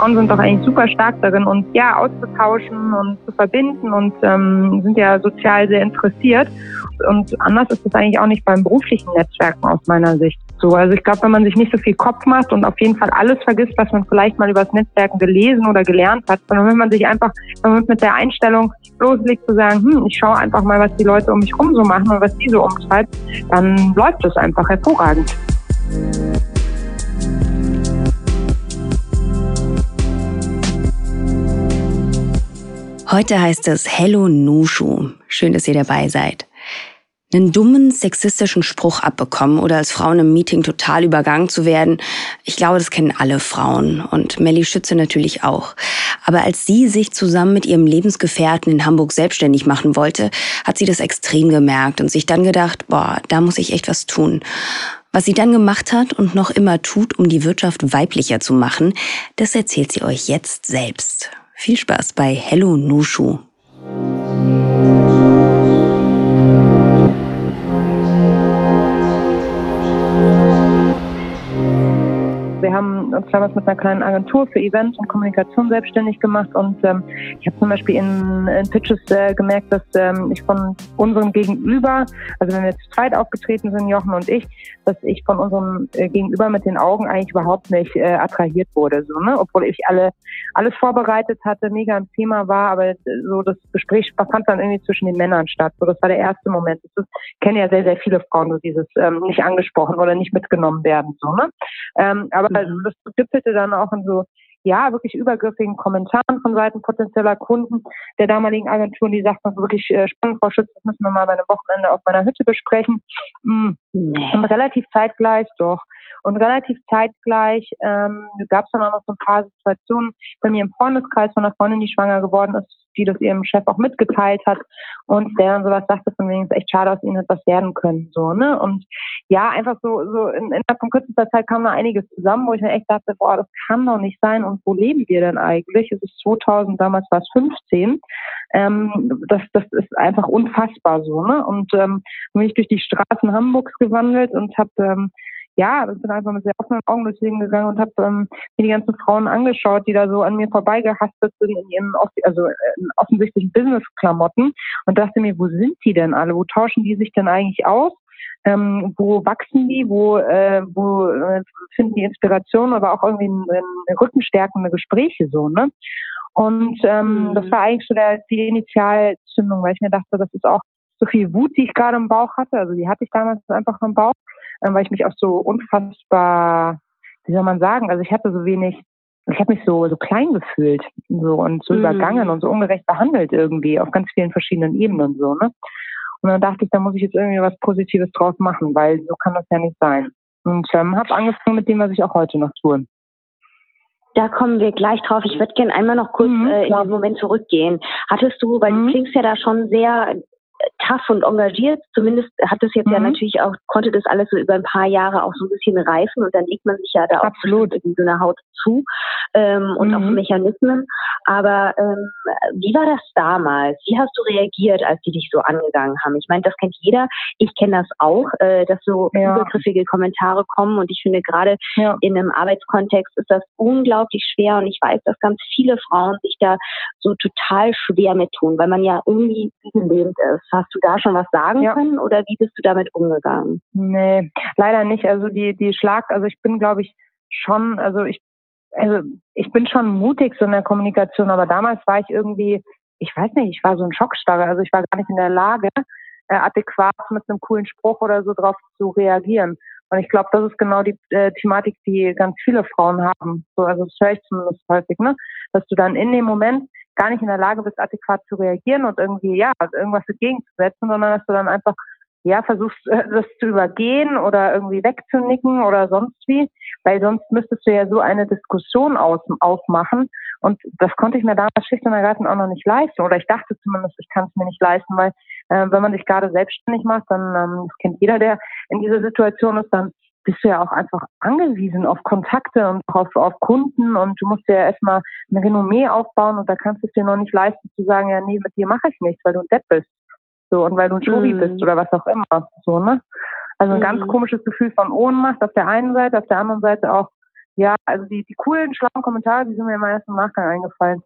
Frauen sind doch eigentlich super stark darin, uns ja auszutauschen und zu verbinden und sind ja sozial sehr interessiert. Und anders ist es eigentlich auch nicht beim beruflichen Netzwerken aus meiner Sicht so. Also ich glaube, wenn man sich nicht so viel Kopf macht und auf jeden Fall alles vergisst, was man vielleicht mal über das Netzwerken gelesen oder gelernt hat, sondern wenn man sich einfach mit der Einstellung loslegt zu sagen, ich schaue einfach mal, was die Leute um mich rum so machen und was die so umtreibt, dann läuft es einfach hervorragend. Heute heißt es Hello Nushu. Schön, dass ihr dabei seid. Einen dummen, sexistischen Spruch abbekommen oder als Frau in einem Meeting total übergangen zu werden, ich glaube, das kennen alle Frauen und Melli Schütze natürlich auch. Aber als sie sich zusammen mit ihrem Lebensgefährten in Hamburg selbstständig machen wollte, hat sie das extrem gemerkt und sich dann gedacht, da muss ich echt was tun. Was sie dann gemacht hat und noch immer tut, um die Wirtschaft weiblicher zu machen, das erzählt sie euch jetzt selbst. Viel Spaß bei Hello Nushu. Wir haben uns damals mit einer kleinen Agentur für Events und Kommunikation selbstständig gemacht und ich habe zum Beispiel in Pitches gemerkt, dass ich von unserem Gegenüber, also wenn wir jetzt zu zweit aufgetreten sind, Jochen und ich, dass ich von unserem Gegenüber mit den Augen eigentlich überhaupt nicht attrahiert wurde, so, ne? Obwohl ich alles vorbereitet hatte, mega im Thema war, aber so das Gespräch fand dann irgendwie zwischen den Männern statt. So, das war der erste Moment. Ich kenne ja sehr, sehr viele Frauen, so dieses nicht angesprochen oder nicht mitgenommen werden, so, ne? Aber das gipfelte dann auch in so, ja, wirklich übergriffigen Kommentaren von Seiten potenzieller Kunden der damaligen Agenturen, die sagten, wirklich spannend, Frau Schütz, das müssen wir mal bei einem Wochenende auf meiner Hütte besprechen. Und relativ zeitgleich gab es dann auch noch so ein paar Situationen bei mir im Freundeskreis von einer Freundin, die schwanger geworden ist, die das ihrem Chef auch mitgeteilt hat und der dann sowas sagte, von wegen, es ist echt schade, aus ihnen etwas werden können, so, ne? Und ja, einfach so innerhalb von kürzester Zeit kam da einiges zusammen, wo ich mir echt dachte, das kann doch nicht sein und wo leben wir denn eigentlich? Es ist 2000, damals war es 15. Das ist einfach unfassbar so, ne? Und bin ich durch die Straßen Hamburgs gewandelt und habe bin einfach mit sehr offenen Augen durchs Leben gegangen und habe mir die ganzen Frauen angeschaut, die da so an mir vorbeigehastet sind in ihren in offensichtlichen Business-Klamotten und dachte mir, wo sind die denn alle? Wo tauschen die sich denn eigentlich aus? Wo wachsen die? Wo finden die Inspiration, aber auch irgendwie rückenstärkende Gespräche so, ne? Und das war eigentlich so die Initialzündung, weil ich mir dachte, das ist auch so viel Wut, die ich gerade im Bauch hatte. Also die hatte ich damals einfach im Bauch, weil ich mich auch so unfassbar, wie soll man sagen, also ich habe mich so klein gefühlt so und so übergangen und so ungerecht behandelt irgendwie auf ganz vielen verschiedenen Ebenen so, ne? Und dann dachte ich, da muss ich jetzt irgendwie was Positives draus machen, weil so kann das ja nicht sein. Und habe angefangen mit dem, was ich auch heute noch tue. Da kommen wir gleich drauf. Ich würde gerne einmal noch kurz in den Moment zurückgehen. Hattest du, weil du klingst ja da schon sehr tough und engagiert, zumindest hat das jetzt ja natürlich auch, konnte das alles so über ein paar Jahre auch so ein bisschen reifen und dann legt man sich ja da auch in so einer Haut zu und auch Mechanismen. Aber wie war das damals? Wie hast du reagiert, als die dich so angegangen haben? Ich meine, das kennt jeder. Ich kenne das auch, dass so übergriffige Kommentare kommen und ich finde gerade in einem Arbeitskontext ist das unglaublich schwer und ich weiß, dass ganz viele Frauen sich da so total schwer mit tun, weil man ja irgendwie gelähmt ist. Hast du da schon was sagen können oder wie bist du damit umgegangen? Nee, leider nicht. Also ich bin, glaube ich, schon, ich bin schon mutig so in der Kommunikation, aber damals war ich irgendwie, ich weiß nicht, ich war so ein Schockstarre. Also ich war gar nicht in der Lage, adäquat mit einem coolen Spruch oder so drauf zu reagieren. Und ich glaube, das ist genau die Thematik, die ganz viele Frauen haben. So, also das höre ich zumindest häufig, ne? Dass du dann in dem Moment gar nicht in der Lage bist, adäquat zu reagieren und irgendwie, irgendwas entgegenzusetzen, sondern dass du dann einfach, versuchst, das zu übergehen oder irgendwie wegzunicken oder sonst wie, weil sonst müsstest du ja so eine Diskussion aufmachen und das konnte ich mir damals schlicht und ergreifend auch noch nicht leisten oder ich dachte zumindest, ich kann es mir nicht leisten, weil wenn man sich gerade selbstständig macht, dann, das kennt jeder, der in dieser Situation ist, dann bist du ja auch einfach angewiesen auf Kontakte und auf Kunden und du musst ja erstmal ein Renommee aufbauen und da kannst du es dir noch nicht leisten zu sagen, ja nee, mit dir mache ich nichts, weil du ein Depp bist. So, und weil du ein Schobi bist oder was auch immer. So, ne? Also ein ganz komisches Gefühl von Ohnmacht auf der einen Seite, auf der anderen Seite auch Ja, also die coolen, schlauen Kommentare, die sind mir immer erst im Nachgang eingefallen.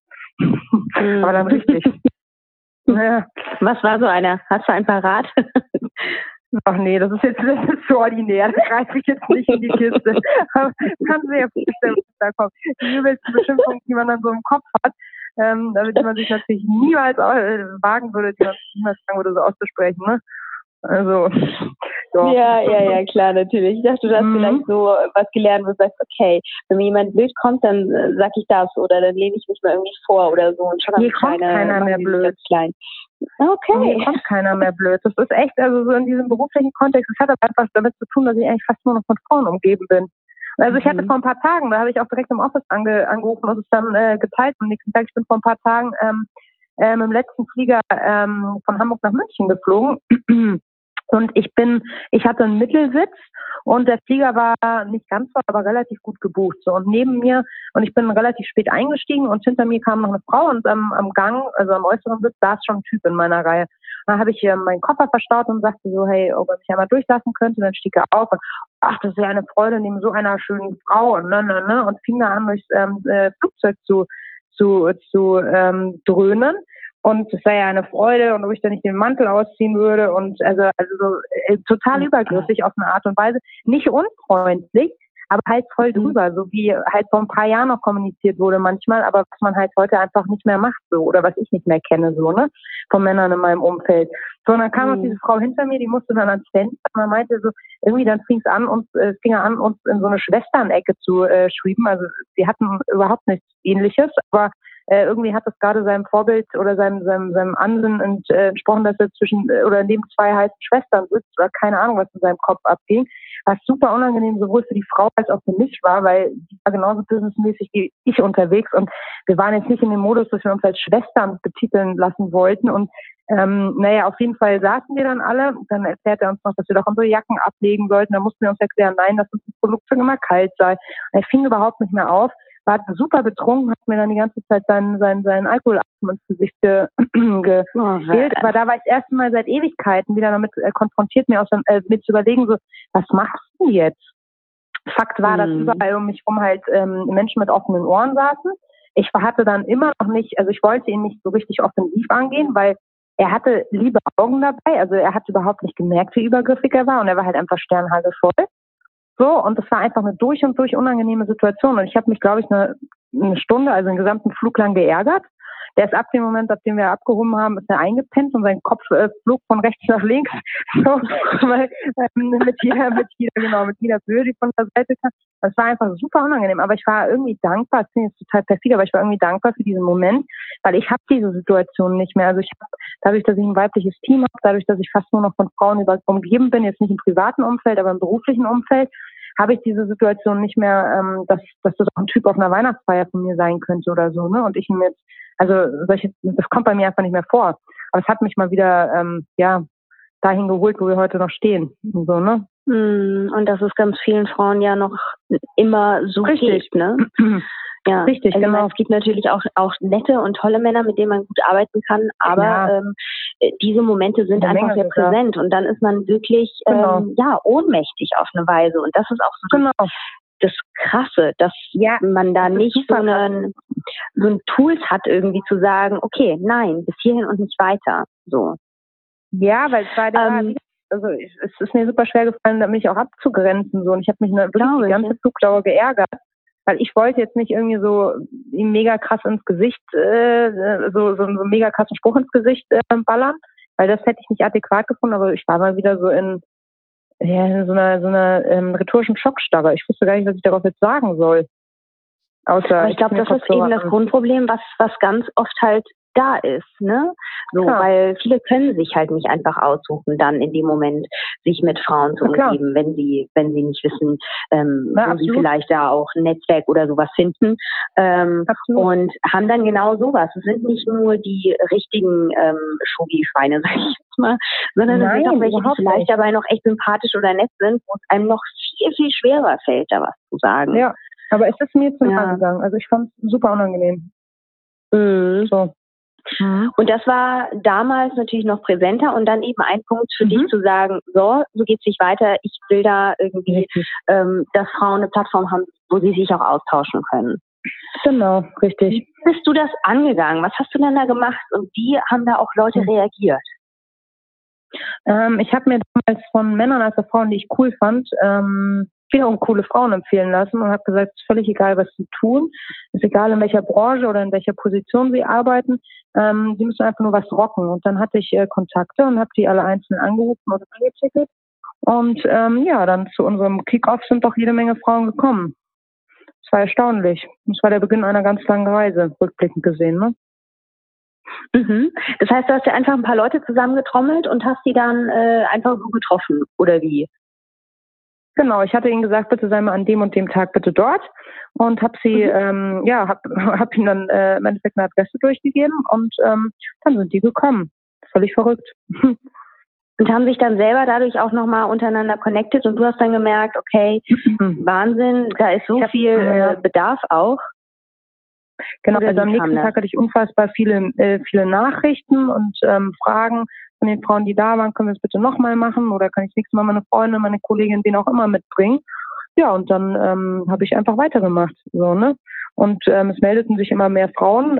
Aber dann richtig. Ja. Was war so einer? Hast du einen parat? Ach nee, das ist so ordinär. Da greife ich jetzt nicht in die Kiste. Aber kannst du dir vorstellen, was da kommt. Die übelsten Beschimpfungen, die man dann so im Kopf hat, damit man sich natürlich niemals wagen würde, die man niemals sagen würde, so auszusprechen, ne? Also, doch. Ja, klar, natürlich. Ich dachte, du hast vielleicht so was gelernt, wo du sagst, okay, wenn mir jemand blöd kommt, dann sag ich das oder dann lehne ich mich mal irgendwie vor oder so. Und schon hier kommt keiner mehr blöd. Klein. Okay. Hier kommt keiner mehr blöd. Das ist echt, also so in diesem beruflichen Kontext, das hat aber einfach damit zu tun, dass ich eigentlich fast nur noch von Frauen umgeben bin. Also ich hatte vor ein paar Tagen, da habe ich auch direkt im Office angerufen und es dann geteilt am nächsten Tag. Ich bin vor ein paar Tagen mit dem letzten Flieger von Hamburg nach München geflogen. Und ich hatte einen Mittelsitz und der Flieger war nicht ganz voll, aber relativ gut gebucht. So, und neben mir, und ich bin relativ spät eingestiegen und hinter mir kam noch eine Frau und am Gang, also am äußeren Sitz, saß schon ein Typ in meiner Reihe. Dann habe ich meinen Koffer verstaut und sagte so, hey, ob er mich einmal durchlassen könnte. Und dann stieg er auf und, ach, das ist ja eine Freude neben so einer schönen Frau und und fing da an, durchs Flugzeug zu dröhnen. Und es wäre ja eine Freude und ob ich da nicht den Mantel ausziehen würde und also so total übergriffig auf eine Art und Weise. Nicht unfreundlich, aber halt voll drüber, so wie halt vor ein paar Jahren noch kommuniziert wurde manchmal, aber was man halt heute einfach nicht mehr macht so oder was ich nicht mehr kenne so, ne, von Männern in meinem Umfeld. So, und dann kam noch diese Frau hinter mir, die musste dann ans Fenster und man meinte so, irgendwie dann fing er an, uns in so eine Schwesternecke zu schieben. Also wir hatten überhaupt nichts Ähnliches, aber irgendwie hat das gerade seinem Vorbild oder seinem Ansinnen entsprochen, dass er zwischen oder neben zwei heißen Schwestern sitzt oder keine Ahnung, was in seinem Kopf abging. Was super unangenehm sowohl für die Frau als auch für mich war, weil die war genauso businessmäßig wie ich unterwegs und wir waren jetzt nicht in dem Modus, dass wir uns als Schwestern betiteln lassen wollten und auf jeden Fall saßen wir dann alle. Dann erklärt er uns noch, dass wir doch unsere Jacken ablegen sollten. Dann mussten wir uns erklären, nein, dass uns das Flugzeug immer kalt sei. Er fing überhaupt nicht mehr auf. War super betrunken, hat mir dann die ganze Zeit seinen Alkoholatmen ins Gesicht gefehlt. Aber da war ich das erste Mal seit Ewigkeiten wieder damit konfrontiert, mir zu überlegen, so, was machst du jetzt? Fakt war, dass überall um mich rum halt Menschen mit offenen Ohren saßen. Ich hatte dann immer noch nicht, also ich wollte ihn nicht so richtig offensiv angehen, weil er hatte liebe Augen dabei. Also er hat überhaupt nicht gemerkt, wie übergriffig er war und er war halt einfach sternhagelvoll. So, und das war einfach eine durch und durch unangenehme Situation. Und ich habe mich, glaube ich, eine Stunde, also den gesamten Flug lang geärgert. Der ist ab dem Moment, ab dem wir abgehoben haben, ist er eingepennt und sein Kopf flog von rechts nach links. So, mit jeder Höhe, die von der Seite kam. Das war einfach super unangenehm. Aber ich war irgendwie dankbar, das klingt jetzt total perfide, aber ich war irgendwie dankbar für diesen Moment, weil ich habe diese Situation nicht mehr. Also ich habe, dadurch, dass ich ein weibliches Team habe, dadurch, dass ich fast nur noch von Frauen umgeben bin, jetzt nicht im privaten Umfeld, aber im beruflichen Umfeld, habe ich diese Situation nicht mehr, dass das auch ein Typ auf einer Weihnachtsfeier von mir sein könnte oder so, ne? Und ich ihm jetzt, das kommt bei mir einfach nicht mehr vor. Aber es hat mich mal wieder, dahin geholt, wo wir heute noch stehen. Und so, ne? Und dass es ganz vielen Frauen ja noch immer so geht, ne? Ja, richtig, also genau. Es gibt natürlich auch nette und tolle Männer, mit denen man gut arbeiten kann, aber diese Momente sind einfach sehr präsent und dann ist man wirklich ohnmächtig auf eine Weise und das ist auch so das Krasse, dass man da nicht so ein Tools hat, irgendwie zu sagen, okay, nein, bis hierhin und nicht weiter. So. Ja, weil es ist mir super schwer gefallen, mich auch abzugrenzen. So. Und ich habe mich die ganze Flugdauer geärgert, weil ich wollte jetzt nicht irgendwie so ihm mega krass ins Gesicht, so einen mega krassen Spruch ins Gesicht ballern, weil das hätte ich nicht adäquat gefunden, aber ich war mal wieder so in so einer rhetorischen Schockstarre. Ich wusste gar nicht, was ich darauf jetzt sagen soll. Aber ich glaube, das ist eben das Grundproblem, was ganz oft halt da ist, ne? So, weil viele können sich halt nicht einfach aussuchen, dann in dem Moment sich mit Frauen zu umgeben, wenn sie nicht wissen, wo sie vielleicht da auch ein Netzwerk oder sowas finden. Und haben dann genau sowas. Es sind nicht nur die richtigen Schogi-Schweine, sag ich jetzt mal, sondern es sind auch welche, die vielleicht dabei noch echt sympathisch oder nett sind, wo es einem noch viel, viel schwerer fällt, da was zu sagen. Ja, aber es ist mir zu nahe gegangen. Also ich fand es super unangenehm. So. Und das war damals natürlich noch präsenter und dann eben ein Punkt für dich zu sagen, so geht's nicht weiter, ich will da irgendwie, dass Frauen eine Plattform haben, wo sie sich auch austauschen können. Genau, richtig. Wie bist du das angegangen? Was hast du denn da gemacht und wie haben da auch Leute reagiert? Ich habe mir damals von Männern als auch Frauen, die ich cool fand, wiederum coole Frauen empfehlen lassen und habe gesagt, es ist völlig egal, was sie tun. Es ist egal, in welcher Branche oder in welcher Position sie arbeiten. Sie müssen einfach nur was rocken. Und dann hatte ich Kontakte und habe die alle einzeln angerufen oder angetickert. Und dann zu unserem Kick-Off sind doch jede Menge Frauen gekommen. Es war erstaunlich. Es war der Beginn einer ganz langen Reise, rückblickend gesehen, ne? Mhm. Das heißt, du hast ja einfach ein paar Leute zusammengetrommelt und hast die dann einfach so getroffen, oder wie? Genau, ich hatte ihnen gesagt, bitte sei mal an dem und dem Tag bitte dort und habe sie, hab ihnen dann im Endeffekt eine Adresse durchgegeben und dann sind die gekommen. Völlig verrückt. Und haben sich dann selber dadurch auch nochmal untereinander connected und du hast dann gemerkt, okay, Wahnsinn, da ist so viel Bedarf auch. Genau, also am nächsten Tag hatte ich unfassbar viele Nachrichten und Fragen von den Frauen, die da waren, können wir es bitte nochmal machen oder kann ich nächstes Mal meine Freundin, meine Kollegin, wen auch immer mitbringen. Ja, und dann habe ich einfach weitergemacht. So, ne? Und es meldeten sich immer mehr Frauen,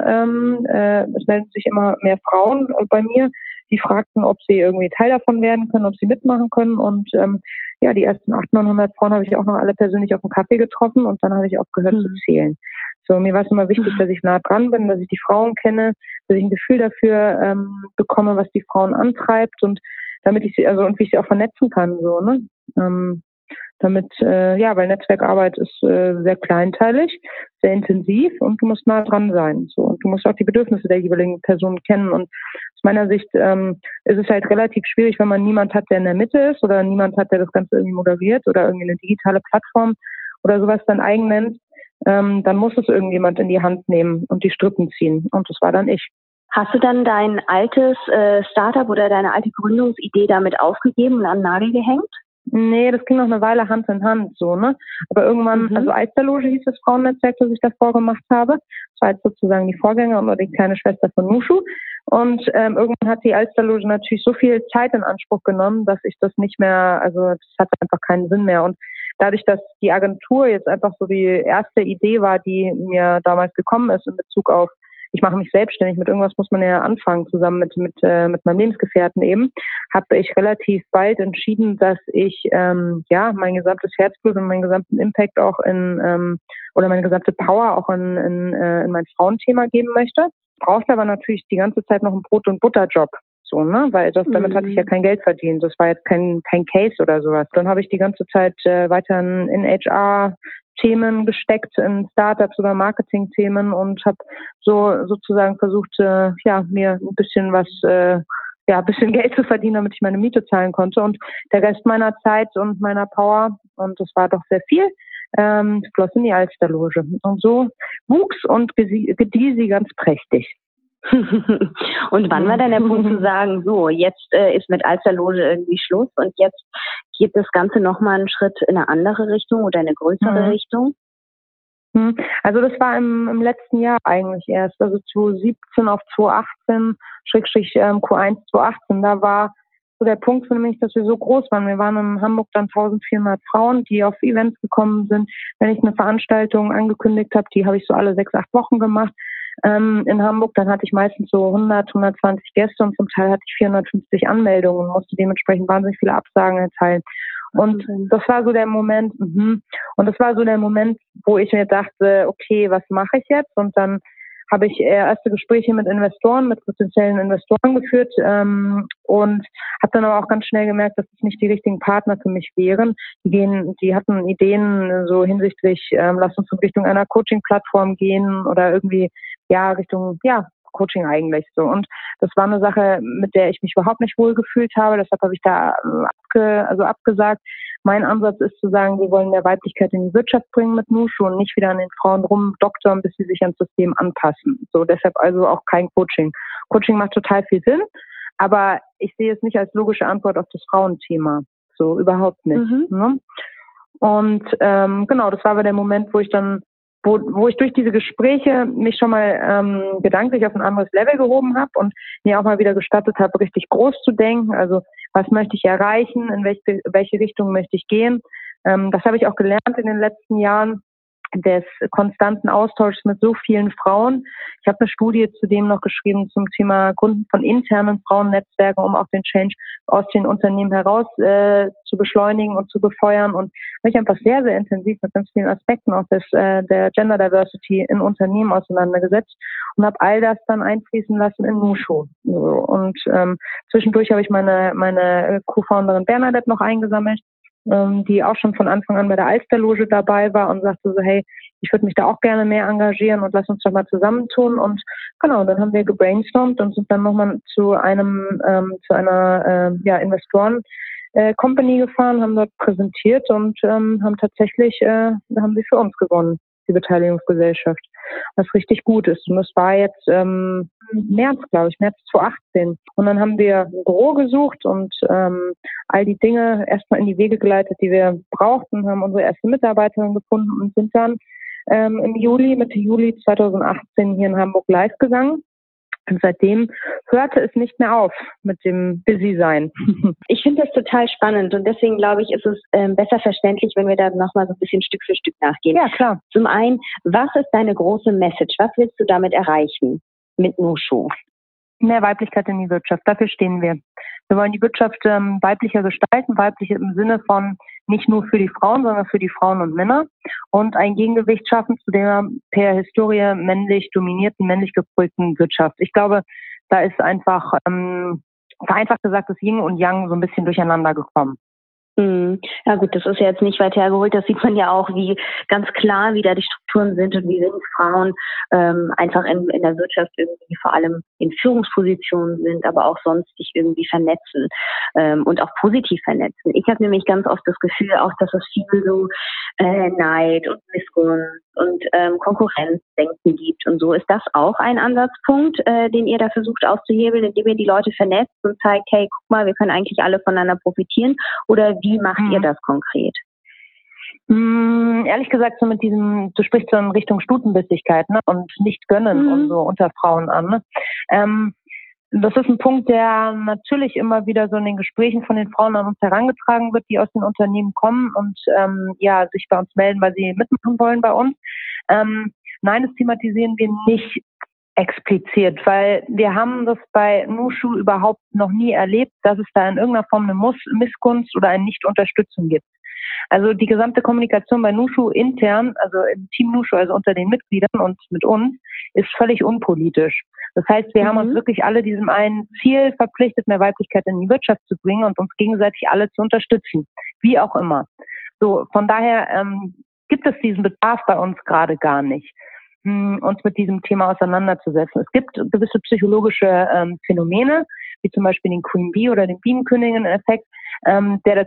bei mir, die fragten, ob sie irgendwie Teil davon werden können, ob sie mitmachen können. Und die ersten 800, 900 Frauen habe ich auch noch alle persönlich auf dem Kaffee getroffen und dann habe ich aufgehört zu zählen. So, mir war es immer wichtig, dass ich nah dran bin, dass ich die Frauen kenne, dass ich ein Gefühl dafür bekomme, was die Frauen antreibt und damit ich sie, und wie ich sie auch vernetzen kann, so, ne? Weil Netzwerkarbeit ist sehr kleinteilig, sehr intensiv und du musst nah dran sein. So. Und du musst auch die Bedürfnisse der jeweiligen Person kennen. Und aus meiner Sicht ist es halt relativ schwierig, wenn man niemand hat, der in der Mitte ist oder niemand hat, der das Ganze irgendwie moderiert oder irgendwie eine digitale Plattform oder sowas dann eigen nennt. Dann muss es irgendjemand in die Hand nehmen und die Strippen ziehen. Und das war dann ich. Hast du dann dein altes Startup oder deine alte Gründungsidee damit aufgegeben und an den Nagel gehängt? Nee, das ging noch eine Weile Hand in Hand, so, ne? Aber irgendwann, also Alsterloge hieß das Frauennetzwerk, das ich davor gemacht habe. Das war jetzt sozusagen die Vorgänger oder die kleine Schwester von Nushu. Und irgendwann hat die Alsterloge natürlich so viel Zeit in Anspruch genommen, dass ich das nicht mehr, also das hatte einfach keinen Sinn mehr. Und dadurch, dass die Agentur jetzt einfach so die erste Idee war, die mir damals gekommen ist in Bezug auf ich mache mich selbstständig, mit irgendwas muss man ja anfangen, zusammen mit meinem Lebensgefährten eben, habe ich relativ bald entschieden, dass ich mein gesamtes Herzblut und meinen gesamten Impact auch oder meine gesamte Power auch in mein Frauenthema geben möchte. Brauchte aber natürlich die ganze Zeit noch einen Brot- und Butterjob. So, ne? Weil damit hatte ich ja kein Geld verdient. Das war jetzt kein Case oder sowas. Dann habe ich die ganze Zeit weiter in HR-Themen gesteckt, in Startups oder Marketing-Themen und habe so sozusagen versucht, mir ein bisschen ein bisschen Geld zu verdienen, damit ich meine Miete zahlen konnte. Und der Rest meiner Zeit und meiner Power, und das war doch sehr viel, floss in die Alsterloge. Und so wuchs und gedieh sie ganz prächtig. Und wann war denn der Punkt zu sagen, so, jetzt ist mit Alsterloge irgendwie Schluss und jetzt geht das Ganze nochmal einen Schritt in eine andere Richtung oder eine größere Richtung? Also das war im letzten Jahr eigentlich erst, also 2017 auf 2018, Q1 2018, da war so der Punkt für mich, dass wir so groß waren. Wir waren in Hamburg dann 1400 Frauen, die auf Events gekommen sind. Wenn ich eine Veranstaltung angekündigt habe, die habe ich so alle 6, 8 Wochen gemacht. In Hamburg, dann hatte ich meistens so 100, 120 Gäste und zum Teil hatte ich 450 Anmeldungen und musste dementsprechend wahnsinnig viele Absagen erteilen. Und das war so der Moment, wo ich mir dachte, okay, was mache ich jetzt? Und dann habe ich erste Gespräche mit potenziellen Investoren geführt und habe dann aber auch ganz schnell gemerkt, dass es nicht die richtigen Partner für mich wären. Die hatten Ideen so hinsichtlich, lass uns in Richtung einer Coaching-Plattform gehen oder irgendwie Richtung Coaching eigentlich so. Und das war eine Sache, mit der ich mich überhaupt nicht wohl gefühlt habe. Deshalb habe ich da abgesagt. Mein Ansatz ist zu sagen, wir wollen mehr Weiblichkeit in die Wirtschaft bringen mit Nushu und nicht wieder an den Frauen rumdoktern, bis sie sich ans System anpassen. So, deshalb also auch kein Coaching. Coaching macht total viel Sinn, aber ich sehe es nicht als logische Antwort auf das Frauenthema. So, überhaupt nicht. Ne? Und das war aber der Moment, wo ich durch diese Gespräche mich schon mal gedanklich auf ein anderes Level gehoben habe und mir auch mal wieder gestattet habe, richtig groß zu denken. Also was möchte ich erreichen, in welche Richtung möchte ich gehen. Das habe ich auch gelernt in den letzten Jahren. des konstanten Austauschs mit so vielen Frauen. Ich habe eine Studie zudem noch geschrieben zum Thema Gründen von internen Frauennetzwerken, um auch den Change aus den Unternehmen heraus zu beschleunigen und zu befeuern, und mich einfach sehr, sehr intensiv mit ganz vielen Aspekten auch der Gender Diversity in Unternehmen auseinandergesetzt und habe all das dann einfließen lassen in Nushu. Und zwischendurch habe ich meine Co-Founderin Bernadette noch eingesammelt, die auch schon von Anfang an bei der Alster-Loge dabei war und sagte so, hey, ich würde mich da auch gerne mehr engagieren und lass uns doch mal zusammentun. Und genau, dann haben wir gebrainstormt und sind dann nochmal zu einer Investoren-Company gefahren, haben dort präsentiert und haben sie für uns gewonnen, die Beteiligungsgesellschaft, was richtig gut ist. Und das war jetzt März 2018. Und dann haben wir ein Büro gesucht und all die Dinge erstmal in die Wege geleitet, die wir brauchten, haben unsere erste Mitarbeiterin gefunden und sind dann Mitte Juli 2018 hier in Hamburg live gegangen. Und seitdem hörte es nicht mehr auf mit dem Busy-Sein. Ich finde das total spannend und deswegen glaube ich, ist es besser verständlich, wenn wir da nochmal so ein bisschen Stück für Stück nachgehen. Ja, klar. Zum einen, was ist deine große Message? Was willst du damit erreichen mit Nushu? Mehr Weiblichkeit in die Wirtschaft, dafür stehen wir. Wir wollen die Wirtschaft weiblicher gestalten, weiblich im Sinne von nicht nur für die Frauen, sondern für die Frauen und Männer, und ein Gegengewicht schaffen zu der per Historie männlich dominierten, männlich geprägten Wirtschaft. Ich glaube, da ist einfach, vereinfacht gesagt, das Yin und Yang so ein bisschen durcheinander gekommen. Ja gut, das ist ja jetzt nicht weit hergeholt. Das sieht man ja auch, wie ganz klar, wie da die Strukturen sind und wie wenig Frauen einfach in der Wirtschaft irgendwie vor allem in Führungspositionen sind, aber auch sonst sich irgendwie vernetzen und auch positiv vernetzen. Ich habe nämlich ganz oft das Gefühl auch, dass es viel so Neid und Missgunst und Konkurrenzdenken gibt und so. Ist das auch ein Ansatzpunkt, den ihr da versucht auszuhebeln, indem ihr die Leute vernetzt und zeigt, hey, guck mal, wir können eigentlich alle voneinander profitieren? Oder wie macht ihr das konkret? Ehrlich gesagt, so mit diesem, du sprichst so in Richtung Stutenbissigkeit, ne? Und nicht gönnen und so unter Frauen an. Ne? Das ist ein Punkt, der natürlich immer wieder so in den Gesprächen von den Frauen an uns herangetragen wird, die aus den Unternehmen kommen und sich bei uns melden, weil sie mitmachen wollen bei uns. Nein, das thematisieren wir nicht explizit, weil wir haben das bei Nushu überhaupt noch nie erlebt, dass es da in irgendeiner Form eine Missgunst oder eine Nicht-Unterstützung gibt. Also die gesamte Kommunikation bei Nushu intern, also im Team Nushu, also unter den Mitgliedern und mit uns, ist völlig unpolitisch. Das heißt, wir haben uns wirklich alle diesem einen Ziel verpflichtet, mehr Weiblichkeit in die Wirtschaft zu bringen und uns gegenseitig alle zu unterstützen, wie auch immer. So, von daher gibt es diesen Bedarf bei uns gerade gar nicht, uns mit diesem Thema auseinanderzusetzen. Es gibt gewisse psychologische Phänomene, wie zum Beispiel den Queen Bee oder den Bienenköniginnen-Effekt, der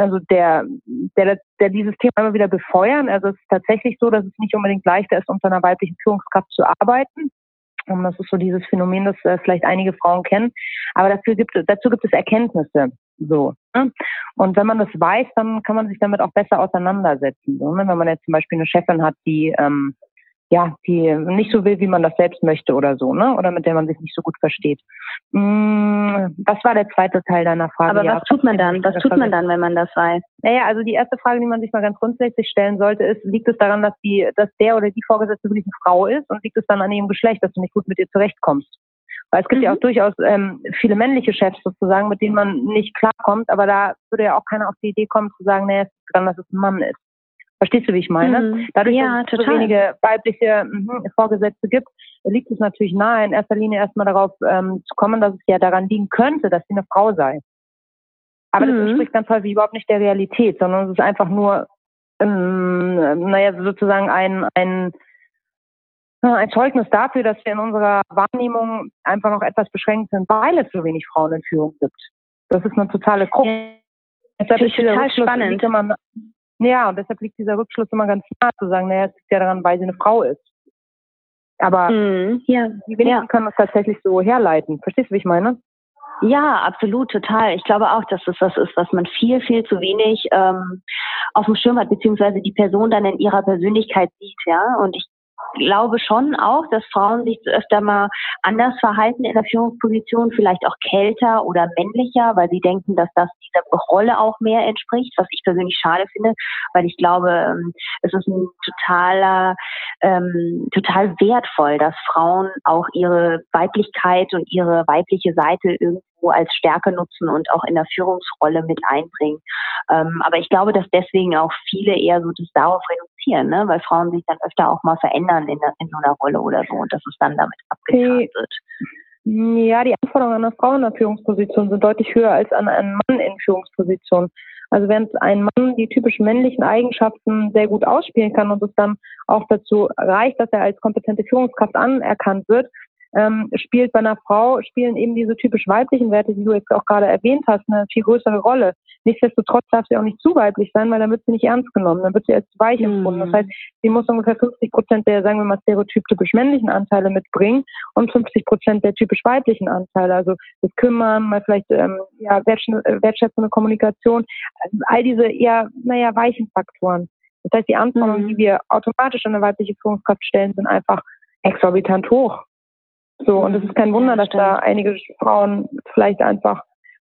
dieses Thema immer wieder befeuern. Also es ist tatsächlich so, dass es nicht unbedingt leichter ist, unter einer weiblichen Führungskraft zu arbeiten. Und das ist so dieses Phänomen, das vielleicht einige Frauen kennen. Aber dazu gibt es Erkenntnisse. So. Ne? Und wenn man das weiß, dann kann man sich damit auch besser auseinandersetzen. So, ne? Wenn man jetzt zum Beispiel eine Chefin hat, die nicht so will, wie man das selbst möchte oder so, ne? Oder mit der man sich nicht so gut versteht. Was war der zweite Teil deiner Frage? Aber was tut man dann? Was tut man dann, wenn man das weiß? Naja, also die erste Frage, die man sich mal ganz grundsätzlich stellen sollte, ist, liegt es daran, dass der oder die Vorgesetzte wirklich eine Frau ist, und liegt es dann an ihrem Geschlecht, dass du nicht gut mit ihr zurechtkommst? Weil es gibt ja auch durchaus viele männliche Chefs sozusagen, mit denen man nicht klarkommt, aber da würde ja auch keiner auf die Idee kommen zu sagen, naja, es liegt daran, dass es ein Mann ist. Verstehst du, wie ich meine? Dadurch, dass es so wenige weibliche Vorgesetzte gibt, liegt es natürlich nahe, in erster Linie erstmal darauf zu kommen, dass es ja daran liegen könnte, dass sie eine Frau sei. Aber das entspricht ganz häufig überhaupt nicht der Realität, sondern es ist einfach nur, sozusagen ein Zeugnis dafür, dass wir in unserer Wahrnehmung einfach noch etwas beschränkt sind, weil es so wenig Frauen in Führung gibt. Das ist eine totale Krux. Das ist total spannend. Und deshalb liegt dieser Rückschluss immer ganz nah, zu sagen, naja, es liegt ja daran, weil sie eine Frau ist. Aber die wenigsten können das tatsächlich so herleiten. Verstehst du, wie ich meine? Ja, absolut, total. Ich glaube auch, dass das was ist, was man viel, viel zu wenig auf dem Schirm hat, beziehungsweise die Person dann in ihrer Persönlichkeit sieht, ja. Und ich glaube schon auch, dass Frauen sich öfter mal anders verhalten in der Führungsposition, vielleicht auch kälter oder männlicher, weil sie denken, dass das dieser Rolle auch mehr entspricht, was ich persönlich schade finde, weil ich glaube, es ist ein total wertvoll, dass Frauen auch ihre Weiblichkeit und ihre weibliche Seite irgendwo als Stärke nutzen und auch in der Führungsrolle mit einbringen. Aber ich glaube, dass deswegen auch viele eher so das darauf reduzieren, ne? Weil Frauen sich dann öfter auch mal verändern in so einer Rolle oder so und dass es dann damit abgetan wird. Ja, die Anforderungen an eine Frau in der Führungsposition sind deutlich höher als an einen Mann in Führungsposition. Also während ein Mann die typischen männlichen Eigenschaften sehr gut ausspielen kann und es dann auch dazu reicht, dass er als kompetente Führungskraft anerkannt wird, spielt bei einer Frau, spielen eben diese typisch weiblichen Werte, die du jetzt auch gerade erwähnt hast, eine viel größere Rolle. Nichtsdestotrotz darf sie auch nicht zu weiblich sein, weil dann wird sie nicht ernst genommen, dann wird sie als zu weich empfunden. Das heißt, sie muss ungefähr 50% der, sagen wir mal, stereotypisch männlichen Anteile mitbringen und 50% der typisch weiblichen Anteile. Also das Kümmern, mal vielleicht wertschätzende Kommunikation, also all diese eher, weichen Faktoren. Das heißt, die Anforderungen, die wir automatisch an eine weibliche Führungskraft stellen, sind einfach exorbitant hoch. So, und es ist kein Wunder, dass da einige Frauen vielleicht einfach,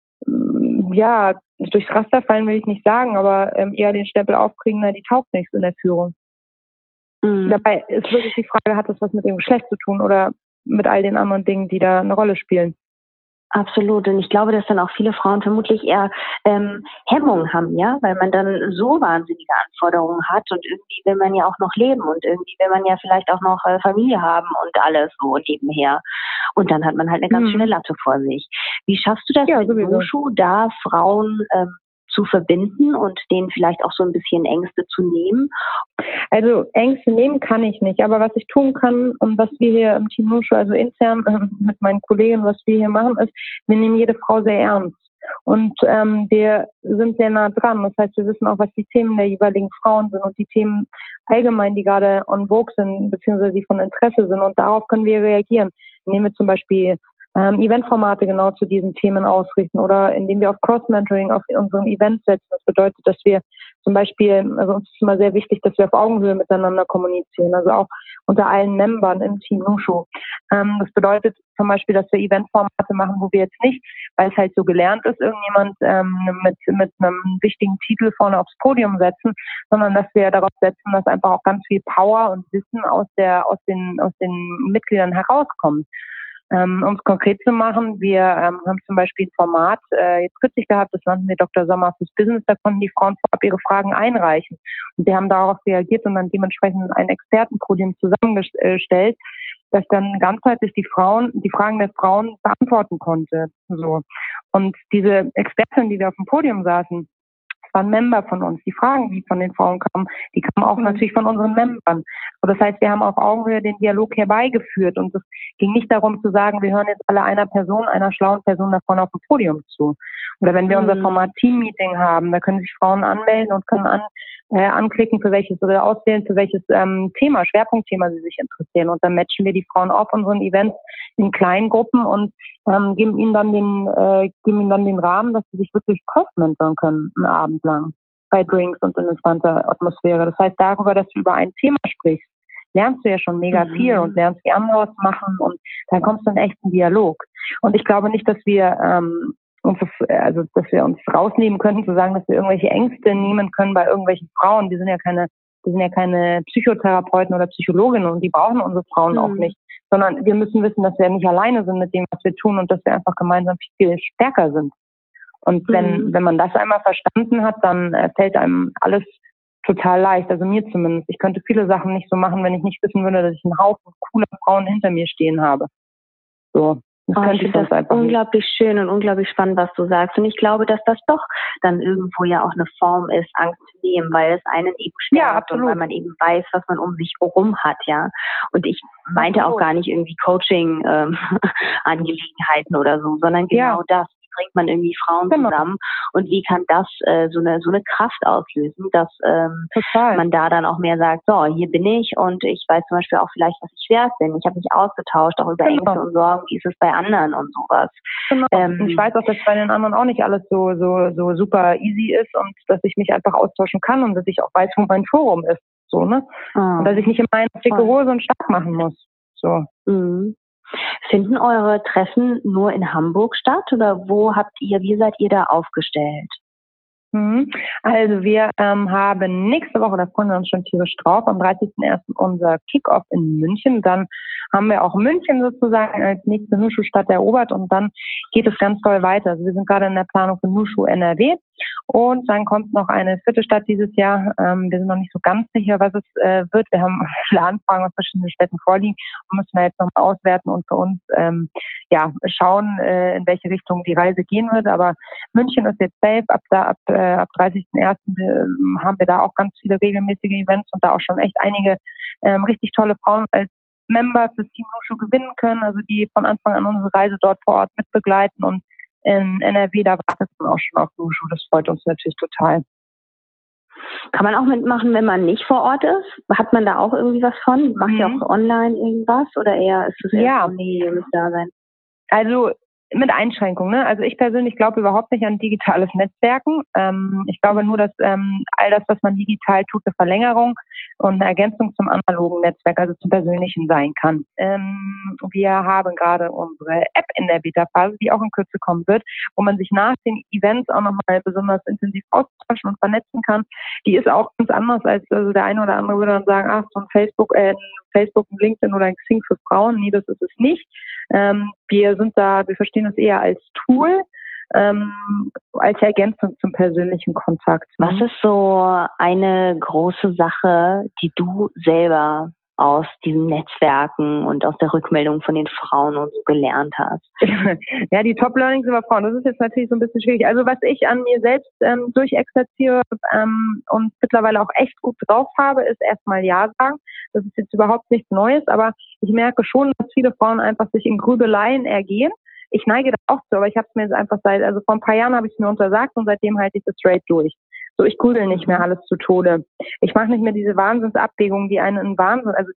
durchs Raster fallen will ich nicht sagen, aber eher den Stempel aufkriegen, die taugt nichts in der Führung. Dabei ist wirklich die Frage, hat das was mit dem Geschlecht zu tun oder mit all den anderen Dingen, die da eine Rolle spielen? Absolut. Und ich glaube, dass dann auch viele Frauen vermutlich eher Hemmungen haben, ja, weil man dann so wahnsinnige Anforderungen hat und irgendwie will man ja auch noch leben und irgendwie will man ja vielleicht auch noch Familie haben und alles so nebenher. Und dann hat man halt eine ganz schöne Latte vor sich. Wie schaffst du das mit Nushu, da Frauen zu verbinden und denen vielleicht auch so ein bisschen Ängste zu nehmen? Also Ängste nehmen kann ich nicht, aber was ich tun kann und was wir hier im Team Nushu, also intern mit meinen Kollegen, was wir hier machen, ist, wir nehmen jede Frau sehr ernst. Und wir sind sehr nah dran. Das heißt, wir wissen auch, was die Themen der jeweiligen Frauen sind und die Themen allgemein, die gerade on vogue sind, beziehungsweise die von Interesse sind. Und darauf können wir reagieren. Indem wir zum Beispiel Eventformate genau zu diesen Themen ausrichten oder indem wir auf Cross-Mentoring auf unseren Events setzen. Das bedeutet, dass wir zum Beispiel, also uns ist immer sehr wichtig, dass wir auf Augenhöhe miteinander kommunizieren, also auch unter allen Membern im Team Nushu. Das bedeutet zum Beispiel, dass wir Eventformate machen, wo wir jetzt nicht, weil es halt so gelernt ist, irgendjemand mit einem wichtigen Titel vorne aufs Podium setzen, sondern dass wir darauf setzen, dass einfach auch ganz viel Power und Wissen aus den Mitgliedern herauskommt. Um es konkret zu machen, wir haben zum Beispiel ein Format jetzt kürzlich gehabt, das nannten wir Dr. Sommer fürs Business, da konnten die Frauen vorab ihre Fragen einreichen. Und wir haben darauf reagiert und dann dementsprechend ein Expertenpodium zusammengestellt, das dann ganzheitlich die Fragen der Frauen beantworten konnte. So. Und diese Expertinnen, die da auf dem Podium saßen, waren Member von uns. Die Fragen, die von den Frauen kamen, die kamen auch natürlich von unseren Membern. Und das heißt, wir haben auf Augenhöhe den Dialog herbeigeführt. Und es ging nicht darum zu sagen, wir hören jetzt alle einer schlauen Person da vorne auf dem Podium zu. Oder wenn wir unser Format Team-Meeting haben, da können sich Frauen anmelden und können anklicken, für welches oder auswählen, für welches Schwerpunktthema sie sich interessieren. Und dann matchen wir die Frauen auf unseren Events in kleinen Gruppen und geben ihnen dann den Rahmen, dass sie sich wirklich cross-mentoren können, einen Abend lang, bei Drinks und in entspannter Atmosphäre. Das heißt, darüber, dass du über ein Thema sprichst, lernst du ja schon mega viel und lernst die anderen machen und dann kommst du in einen echten Dialog. Und ich glaube nicht, dass wir uns rausnehmen können, zu sagen, dass wir irgendwelche Ängste nehmen können bei irgendwelchen Frauen. Die sind ja keine Psychotherapeuten oder Psychologinnen und die brauchen unsere Frauen auch nicht. Sondern wir müssen wissen, dass wir nicht alleine sind mit dem, was wir tun und dass wir einfach gemeinsam viel stärker sind. Und wenn man das einmal verstanden hat, dann fällt einem alles total leicht. Also mir zumindest. Ich könnte viele Sachen nicht so machen, wenn ich nicht wissen würde, dass ich einen Haufen cooler Frauen hinter mir stehen habe. So. Ich finde das unglaublich schön und unglaublich spannend, was du sagst. Und ich glaube, dass das doch dann irgendwo ja auch eine Form ist, Angst zu nehmen, weil es einen eben stärkt und weil man eben weiß, was man um sich herum hat, ja. Und ich meinte auch gar nicht irgendwie Coaching-Angelegenheiten oder so, sondern genau das. Bringt man irgendwie Frauen zusammen und wie kann das so eine Kraft auslösen, dass man da dann auch mehr sagt, so, hier bin ich und ich weiß zum Beispiel auch vielleicht, was ich wert bin. Ich habe mich ausgetauscht, auch über Ängste und Sorgen, wie ist es bei anderen und sowas. Genau. Ich weiß auch, dass bei den anderen auch nicht alles so super easy ist und dass ich mich einfach austauschen kann und dass ich auch weiß, wo mein Forum ist. so, ne? Und dass ich nicht immer eine dicke Hose und stark machen muss. So. Mhm. Finden eure Treffen nur in Hamburg statt oder wie seid ihr da aufgestellt? Also wir haben nächste Woche, da freuen wir uns schon tierisch drauf, am 30.01. unser Kickoff in München. Dann haben wir auch München sozusagen als nächste Nushu-Stadt erobert und dann geht es ganz toll weiter. Also wir sind gerade in der Planung für Nushu NRW und dann kommt noch eine vierte Stadt dieses Jahr. Wir sind noch nicht so ganz sicher, was es wird. Wir haben viele Anfragen aus verschiedenen Städten vorliegen und müssen da jetzt nochmal auswerten und für uns schauen, in welche Richtung die Reise gehen wird. Aber München ist jetzt safe. Ab 30.01. haben wir da auch ganz viele regelmäßige Events und da auch schon echt einige richtig tolle Frauen als Member fürs Team Nushu gewinnen können, also die von Anfang an unsere Reise dort vor Ort mitbegleiten und in NRW, da wartet man auch schon auf Nushu. Das freut uns natürlich total. Kann man auch mitmachen, wenn man nicht vor Ort ist? Hat man da auch irgendwie was von? Macht ihr auch online irgendwas oder eher ist es eher so, nee, ihr müsst da sein? Also mit Einschränkungen. Ne? Also ich persönlich glaube überhaupt nicht an digitales Netzwerken. Ich glaube nur, dass all das, was man digital tut, eine Verlängerung und eine Ergänzung zum analogen Netzwerk, also zum persönlichen sein kann. Wir haben gerade unsere App in der Beta-Phase, die auch in Kürze kommen wird, wo man sich nach den Events auch nochmal besonders intensiv austauschen und vernetzen kann. Die ist auch ganz anders als, also der eine oder andere würde dann sagen, ach, so ein Facebook, ein LinkedIn oder ein Xing für Frauen. Nee, das ist es nicht. Wir verstehen das eher als Tool, als Ergänzung zum persönlichen Kontakt. Was ist so eine große Sache, die du selber aus diesen Netzwerken und aus der Rückmeldung von den Frauen und so gelernt hast? Ja, die Top-Learnings über Frauen, das ist jetzt natürlich so ein bisschen schwierig. Also was ich an mir selbst durchexerziere und mittlerweile auch echt gut drauf habe, ist erstmal Ja sagen. Das ist jetzt überhaupt nichts Neues, aber ich merke schon, dass viele Frauen einfach sich in Grübeleien ergehen. Ich neige da auch zu, aber ich habe es mir jetzt einfach also vor ein paar Jahren habe ich es mir untersagt und seitdem halte ich das straight durch. So, ich grübel nicht mehr alles zu Tode. Ich mache nicht mehr diese Wahnsinnsabwägungen, die einen in Wahnsinn, also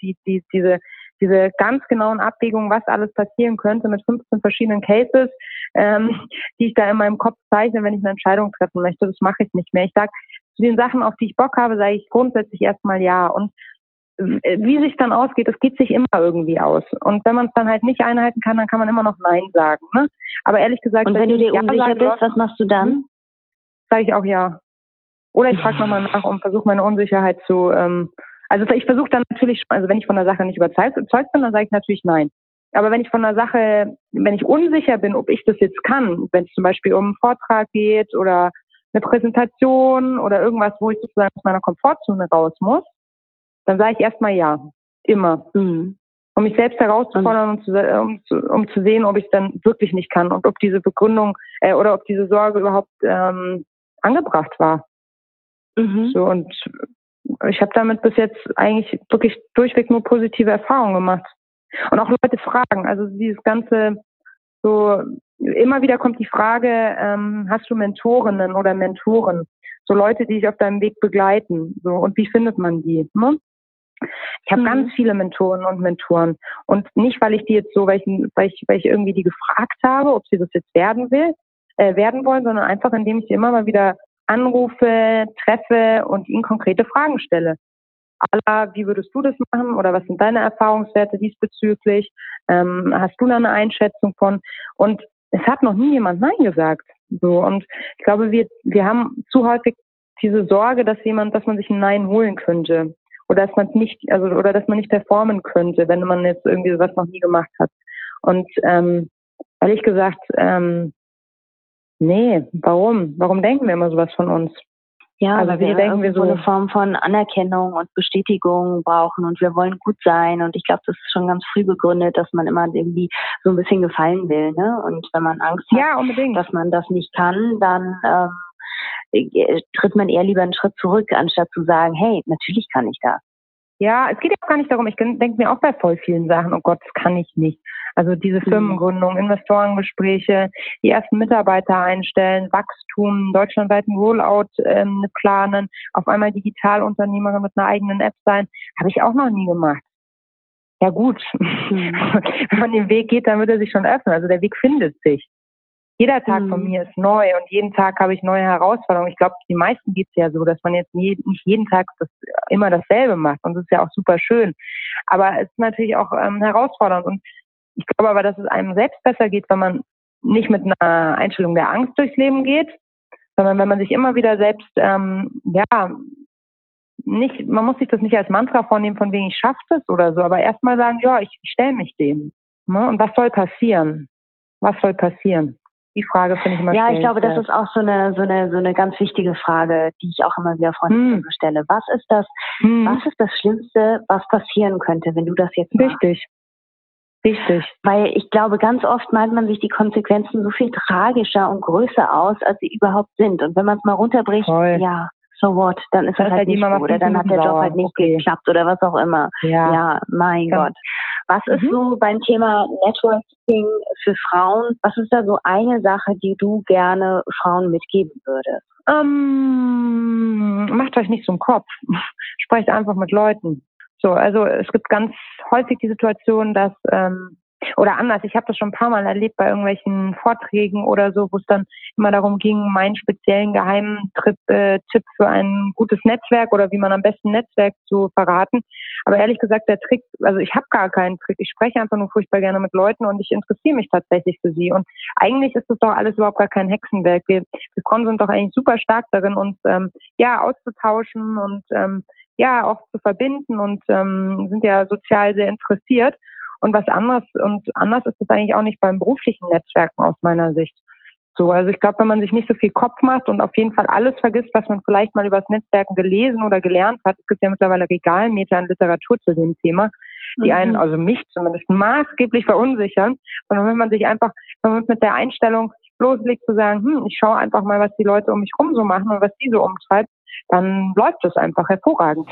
diese ganz genauen Abwägungen, was alles passieren könnte mit 15 verschiedenen Cases, die ich da in meinem Kopf zeichne, wenn ich eine Entscheidung treffen möchte. Das mache ich nicht mehr. Ich sage, zu den Sachen, auf die ich Bock habe, sage ich grundsätzlich erstmal ja. Und wie sich dann ausgeht, das geht sich immer irgendwie aus. Und wenn man es dann halt nicht einhalten kann, dann kann man immer noch Nein sagen. Ne? Aber ehrlich gesagt, und wenn du dir unsicher bist, was machst du dann? Sage ich auch ja. Oder ich frage nochmal nach und versuche meine Unsicherheit zu, also ich versuche dann natürlich, also wenn ich von der Sache nicht überzeugt bin, dann sage ich natürlich nein. Aber wenn ich von der Sache, wenn ich unsicher bin, ob ich das jetzt kann, wenn es zum Beispiel um einen Vortrag geht oder eine Präsentation oder irgendwas, wo ich sozusagen aus meiner Komfortzone raus muss, dann sage ich erstmal ja. Immer. Um mich selbst herauszufordern und um zu sehen, ob ich es dann wirklich nicht kann und ob diese Begründung oder ob diese Sorge überhaupt angebracht war. So, und ich habe damit bis jetzt eigentlich wirklich durchweg nur positive Erfahrungen gemacht. Und auch Leute fragen, also dieses ganze, so immer wieder kommt die Frage, hast du Mentorinnen oder Mentoren? So Leute, die dich auf deinem Weg begleiten. So, und wie findet man die? Ne? Ich habe ganz viele Mentoren und Mentoren. Und nicht, weil ich die jetzt so, weil ich irgendwie die gefragt habe, ob sie das jetzt werden wollen, sondern einfach, indem ich sie immer mal wieder anrufe, treffe und ihnen konkrete Fragen stelle. Wie würdest du das machen oder was sind deine Erfahrungswerte diesbezüglich? Hast du da eine Einschätzung von? Und es hat noch nie jemand Nein gesagt. So, und ich glaube, wir haben zu häufig diese Sorge, dass man sich ein Nein holen könnte. Oder dass man dass man nicht performen könnte, wenn man jetzt irgendwie sowas noch nie gemacht hat. Und ehrlich gesagt, nee, warum? Warum denken wir immer sowas von uns? Ja, also wir denken so eine Form von Anerkennung und Bestätigung brauchen und wir wollen gut sein und ich glaube, das ist schon ganz früh begründet, dass man immer irgendwie so ein bisschen gefallen will, ne? Und wenn man Angst hat, dass man das nicht kann, dann tritt man eher lieber einen Schritt zurück, anstatt zu sagen, hey, natürlich kann ich das. Ja, es geht ja auch gar nicht darum, ich denke mir auch bei voll vielen Sachen, oh Gott, das kann ich nicht. Also diese Firmengründung, Investorengespräche, die ersten Mitarbeiter einstellen, Wachstum, deutschlandweiten Rollout planen, auf einmal Digitalunternehmerin mit einer eigenen App sein, habe ich auch noch nie gemacht. Ja gut, wenn man den Weg geht, dann wird er sich schon öffnen. Also der Weg findet sich. Jeder Tag von mir ist neu und jeden Tag habe ich neue Herausforderungen. Ich glaube, die meisten geht es ja so, dass man jetzt nicht jeden Tag immer dasselbe macht und das ist ja auch super schön. Aber es ist natürlich auch herausfordernd und ich glaube aber, dass es einem selbst besser geht, wenn man nicht mit einer Einstellung der Angst durchs Leben geht, sondern wenn man sich immer wieder selbst, nicht, man muss sich das nicht als Mantra vornehmen, von wegen ich schaffe das oder so, aber erstmal sagen, ja, ich stelle mich dem. Ne? Und was soll passieren? Was soll passieren? Die Frage finde ich immer schwierig. Ja, ich glaube, das ist auch so eine ganz wichtige Frage, die ich auch immer wieder Freunden stelle. Was ist das Schlimmste, was passieren könnte, wenn du das jetzt machst? Richtig. Weil ich glaube, ganz oft malt man sich die Konsequenzen so viel tragischer und größer aus, als sie überhaupt sind. Und wenn man es mal runterbricht, ja, so what, dann ist das halt nicht gut. Oder dann hat der Job halt nicht geklappt oder was auch immer. Ja, mein Gott. Was ist so beim Thema Networking für Frauen? Was ist da so eine Sache, die du gerne Frauen mitgeben würdest? Macht euch nicht so einen Kopf. Sprecht einfach mit Leuten. So, also es gibt ganz häufig die Situation, dass oder anders, ich habe das schon ein paar Mal erlebt bei irgendwelchen Vorträgen oder so, wo es dann immer darum ging, meinen speziellen geheimen Tipp für ein gutes Netzwerk oder wie man am besten Netzwerk zu verraten. Aber ehrlich gesagt, der Trick, also ich habe gar keinen Trick. Ich spreche einfach nur furchtbar gerne mit Leuten und ich interessiere mich tatsächlich für sie. Und eigentlich ist das doch alles überhaupt gar kein Hexenwerk. Wir Frauen sind doch eigentlich super stark darin, uns auszutauschen und auch zu verbinden und sind ja sozial sehr interessiert. Und anders ist es eigentlich auch nicht beim beruflichen Netzwerken aus meiner Sicht. So, also ich glaube, wenn man sich nicht so viel Kopf macht und auf jeden Fall alles vergisst, was man vielleicht mal über das Netzwerken gelesen oder gelernt hat, es gibt ja mittlerweile Regalmeter an Literatur zu dem Thema, die einen, also mich zumindest, maßgeblich verunsichern. Sondern wenn man mit der Einstellung loslegt zu sagen, ich schaue einfach mal, was die Leute um mich rum so machen und was die so umtreibt, dann läuft es einfach hervorragend.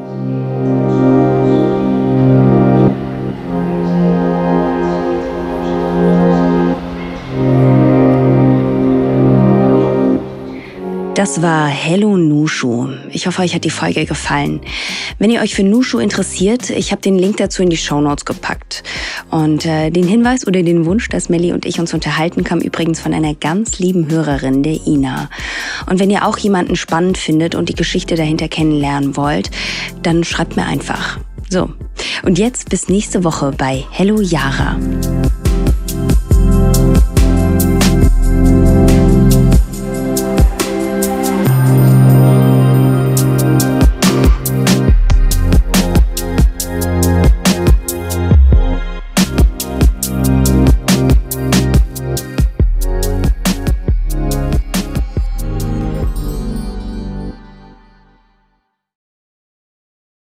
Das war Hello Nushu. Ich hoffe, euch hat die Folge gefallen. Wenn ihr euch für Nushu interessiert, ich habe den Link dazu in die Shownotes gepackt. Und den Hinweis oder den Wunsch, dass Melli und ich uns unterhalten, kam übrigens von einer ganz lieben Hörerin, der Ina. Und wenn ihr auch jemanden spannend findet und die Geschichte dahinter kennenlernen wollt, dann schreibt mir einfach. So, und jetzt bis nächste Woche bei Hello Yara.